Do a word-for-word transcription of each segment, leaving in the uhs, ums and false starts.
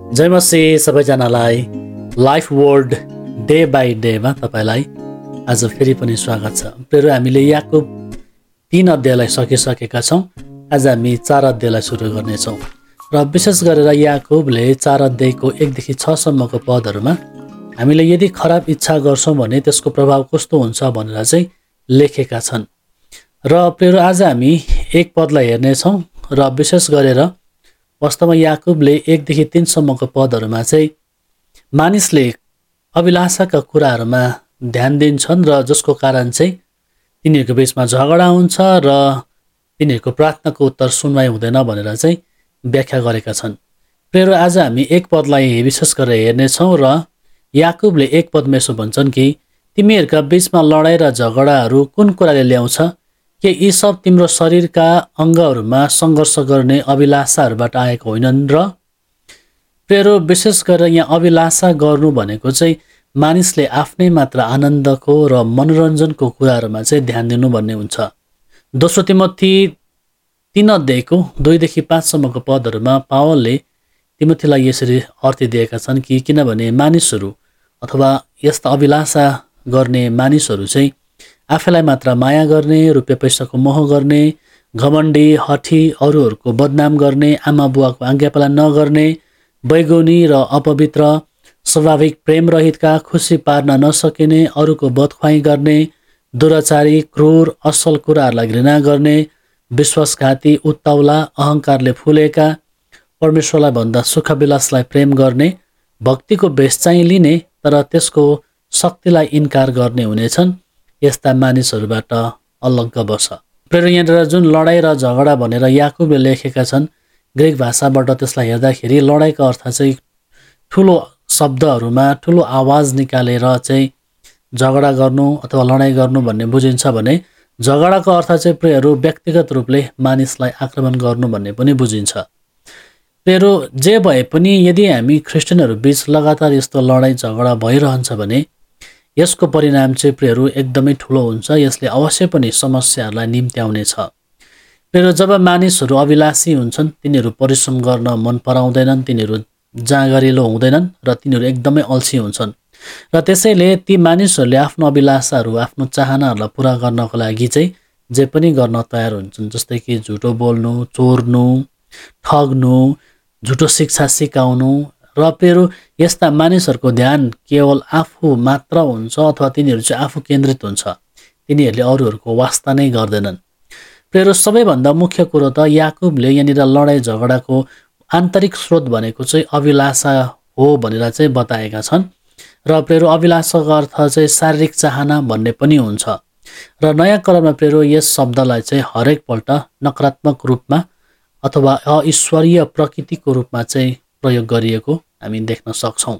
जय मसीह सबैजनालाई life word day by डेमा तपाईँलाई आज फेरि पनि स्वागत छ। प्रियहरू, हामीले याकुब तीन अध्यायलाई सकिसकेका छौँ। आज हामी चार अध्यायलाई सुरु गर्नेछौँ र विशेष गरेर याकुबले चार अध्यायको एकदेखि छसम्मको पदहरूमा हामीले यदि खराब इच्छा गर्छौँ भने त्यसको प्रभाव कस्तो हुन्छ भनेर चाहिँ लेखेका छन्। र प्रियहरू, आज हामी एक पदलाई हेर्नेछौँ र विशेष गरेर वास्तवमा याकुबले एकदेखि तीनसम्मको पदहरूमा चाहिँ मानिसले अभिलाषाका कुराहरूमा ध्यान दिन्छन् र जसको कारण चाहिँ तिनीहरूको बिचमा झगडा हुन्छ र तिनीहरूको प्रार्थनाको उत्तर सुनवाई हुँदैन भनेर चाहिँ व्याख्या गरेका छन्। प्रियहरू, आज हामी एक पदलाई विशेष गरेर हेर्नेछौँ र याकुबले एक पदमा यसो भन्छन् कि तिमीहरूका बिचमा लडाइँ र झगडाहरू कुन कुराले ल्याउँछ? के यी सब तिम्रो शरीरका अङ्गहरूमा सङ्घर्ष गर्ने अभिलाषाहरूबाट आएको होइनन् र? प्रियहरू, विशेष गरेर यहाँ अभिलाषा गर्नु भनेको चाहिँ मानिसले आफ्नै मात्र आनन्दको र मनोरञ्जनको कुराहरूमा चाहिँ ध्यान दिनु भन्ने हुन्छ। दोस्रो तिमोथी तीन अध्यायको दुईदेखि पाँचसम्मको पदहरूमा पावलले तिमोथीलाई यसरी अर्थ दिएका छन् कि किनभने मानिसहरू अथवा यस्ता अभिलाषा गर्ने मानिसहरू चाहिँ आफैलाई मात्र माया गर्ने, रुपियाँ पैसाको मोह गर्ने, घमण्डी, हठी, अरूहरूको बदनाम गर्ने, आमा बुवाको आज्ञा पालन नगर्ने, बैगुनी र अपवित्र, स्वाभाविक प्रेम रहितका, खुसी पार्न नसकिने, अरूको बदख्वाइ गर्ने, दुराचारी, क्रूर, असल कुराहरूलाई घृणा गर्ने, विश्वासघाती, उत्ताउला, अहङ्कारले फुलेका, परमेश्वरलाई भन्दा सुखविलासलाई प्रेम गर्ने, भक्तिको बेस चाहिँ लिने तर त्यसको शक्तिलाई इन्कार गर्ने हुनेछन्। यस्ता मानिसहरूबाट अलग्ग बस। प्रिय, यहाँनिर जुन लडाइँ र झगडा भनेर याकुबले लेखेका छन्, ग्रिक भाषाबाट त्यसलाई हेर्दाखेरि लडाइँको अर्थ चाहिँ ठुलो शब्दहरूमा ठुलो आवाज निकालेर चाहिँ झगडा गर्नु अथवा लडाइँ गर्नु भन्ने बुझिन्छ भने झगडाको अर्थ चाहिँ प्रियहरू व्यक्तिगत रूपले मानिसलाई आक्रमण गर्नु भन्ने पनि बुझिन्छ। प्रियहरू, जे भए पनि यदि हामी ख्रिस्टियनहरू बीच लगातार यस्तो लडाइँ झगडा भइरहन्छ भने यसको परिणाम चाहिँ प्रियहरू एकदमै ठुलो हुन्छ। यसले अवश्य पनि समस्याहरूलाई निम्त्याउनेछ। प्रियहरू, जब मानिसहरू अभिलाषी हुन्छन्, तिनीहरू परिश्रम गर्न मन पराउँदैनन्, तिनीहरू जाँगरिलो हुँदैनन् र तिनीहरू एकदमै अल्छी हुन्छन् र त्यसैले ती मानिसहरूले आफ्नो अभिलाषाहरू आफ्नो चाहनाहरूलाई पुरा गर्नको लागि चाहिँ जे पनि गर्न तयार हुन्छन्। जस्तै कि झुटो बोल्नु, चोर्नु, ठग्नु, झुटो शिक्षा सिकाउनु। र प्रियहरू, यस्ता मानिसहरूको ध्यान केवल आफू मात्र हुन्छ अथवा तिनीहरू चाहिँ आफू केन्द्रित हुन्छ। तिनीहरूले अरूहरूको वास्ता नै गर्दैनन्। प्रियहरू, सबैभन्दा मुख्य कुरो त याकुबले यहाँनिर लडाइँ झगडाको आन्तरिक स्रोत भनेको चाहिँ अभिलाषा हो भनेर चाहिँ बताएका छन्। र प्रियहरू, अभिलाषाको अर्थ चाहिँ शारीरिक चाहना भन्ने पनि हुन्छ र नयाँ कलममा प्रियहरू यस शब्दलाई चाहिँ हरेकपल्ट नकारात्मक रूपमा अथवा अईश्वरीय प्रकृतिको रूपमा चाहिँ प्रयोग गरिएको हामी देख्न सक्छौँ।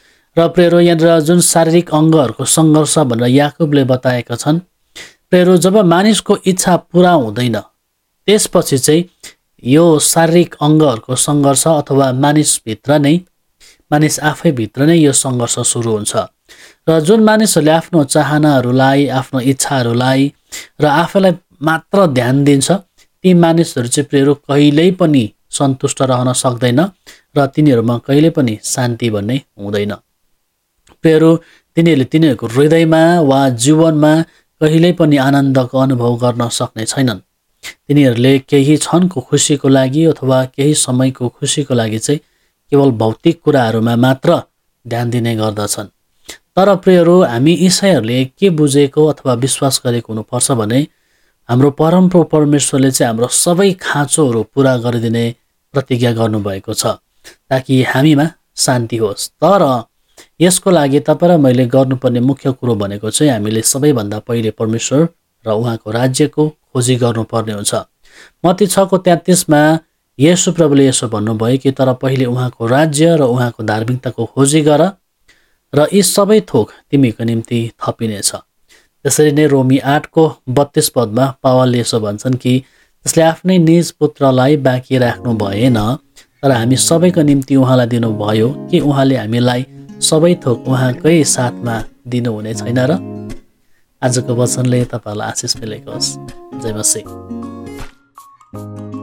र प्रियहरू, यहाँनिर जुन शारीरिक अङ्गहरूको सङ्घर्ष भनेर याकुबले बताएका छन्, प्रियहरू जब मानिसको इच्छा पुरा हुँदैन त्यसपछि चाहिँ यो शारीरिक अङ्गहरूको सङ्घर्ष अथवा मानिसभित्र नै मानिस आफैभित्र नै यो सङ्घर्ष सुरु हुन्छ। र जुन मानिसहरूले आफ्नो चाहनाहरूलाई आफ्नो इच्छाहरूलाई र आफैलाई मात्र ध्यान दिन्छ ती मानिसहरू चाहिँ प्रियहरू कहिल्यै पनि सन्तुष्ट रहन सक्दैन र तिनीहरूमा कहिले पनि शान्ति भन्ने हुँदैन। प्रियहरू, तिनीहरूले तिनीहरूको हृदयमा वा जीवनमा कहिल्यै पनि आनन्दको अनुभव गर्न सक्ने छैनन्। तिनीहरूले केही क्षणको खुसीको लागि अथवा केही समयको खुसीको लागि चाहिँ केवल भौतिक कुराहरूमा मात्र ध्यान दिने गर्दछन्। तर प्रियहरू, हामी ईसाईहरूले के बुझेको अथवा विश्वास गरेको हुनुपर्छ भने हाम्रो परमप्रभु परमेश्वरले चाहिँ हाम्रो सबै खाँचोहरू पुरा गरिदिने प्रतिज्ञा गर्नुभएको छ ताकि हामीमा शान्ति होस्। तर यसको लागि तपाईँ र मैले गर्नुपर्ने मुख्य कुरो भनेको चाहिँ हामीले सबैभन्दा पहिले परमेश्वर र उहाँको राज्यको खोजी गर्नुपर्ने हुन्छ। मत्ती छको तेत्तिसमा येशू प्रभुले यसो भन्नुभयो कि तर पहिले उहाँको राज्य र उहाँको धार्मिकताको खोजी गर र यी सबै थोक तिमीको निम्ति थपिनेछ। त्यसरी नै रोमी आठको बत्तीस पदमा पावलले यसो भन्छन् कि त्यसले आफ्नै निज पुत्रलाई बाँकी राख्नु भएन तर हामी सबैको निम्ति उहाँलाई दिनुभयो कि उहाँले हामीलाई सबै थोक उहाँकै साथमा दिनुहुने छैन र? आजको वचनले तपाईँहरूलाई आशिष मिलेको होस्। जय मसीह।